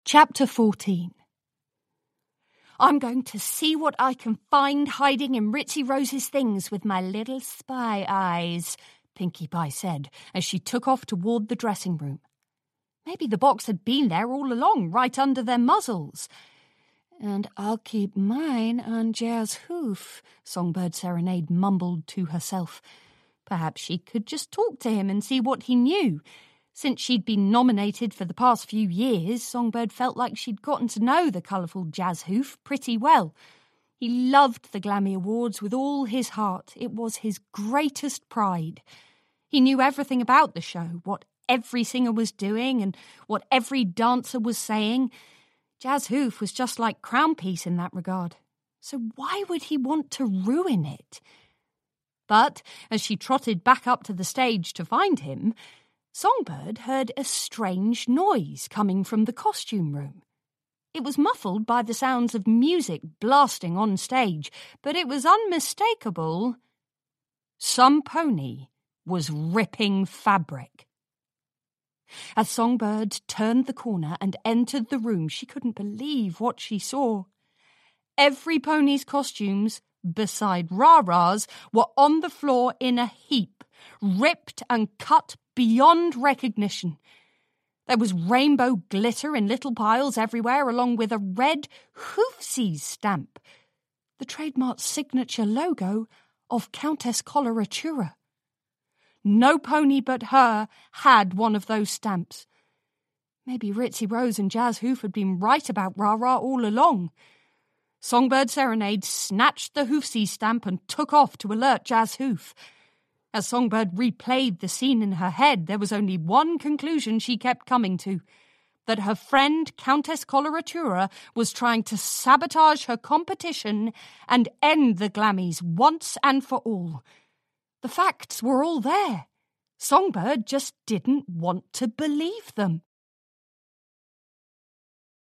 Chapter 14. I'm going to see what I can find hiding in Ritzy Rose's things with my little spy eyes, Pinkie Pie said as she took off toward the dressing room. Maybe the box had been there all along, right under their muzzles. And I'll keep mine on Jazz Hoof, Songbird Serenade mumbled to herself. Perhaps she could just talk to him and see what he knew. Since she'd been nominated for the past few years, Songbird felt like she'd gotten to know the colourful Jazz Hoof pretty well. He loved the Glammy Awards with all his heart. It was his greatest pride. He knew everything about the show, what every singer was doing and what every dancer was saying. Jazz Hoof was just like Crown Piece in that regard. So why would he want to ruin it? But as she trotted back up to the stage to find him, Songbird heard a strange noise coming from the costume room. It was muffled by the sounds of music blasting on stage, but it was unmistakable. Some pony was ripping fabric. As Songbird turned the corner and entered the room, she couldn't believe what she saw. Every pony's costumes, beside Rah-Rah's, were on the floor in a heap, ripped and cut beyond recognition. There was rainbow glitter in little piles everywhere, along with a red Hoofsies stamp, the trademark signature logo of Countess Coloratura. No pony but her had one of those stamps. Maybe Ritzy Rose and Jazz Hoof had been right about Rah-Rah all along. Songbird Serenade snatched the Hoofsies stamp and took off to alert Jazz Hoof. As Songbird replayed the scene in her head, there was only one conclusion she kept coming to, that her friend Countess Coloratura was trying to sabotage her competition and end the Glammies once and for all. The facts were all there. Songbird just didn't want to believe them.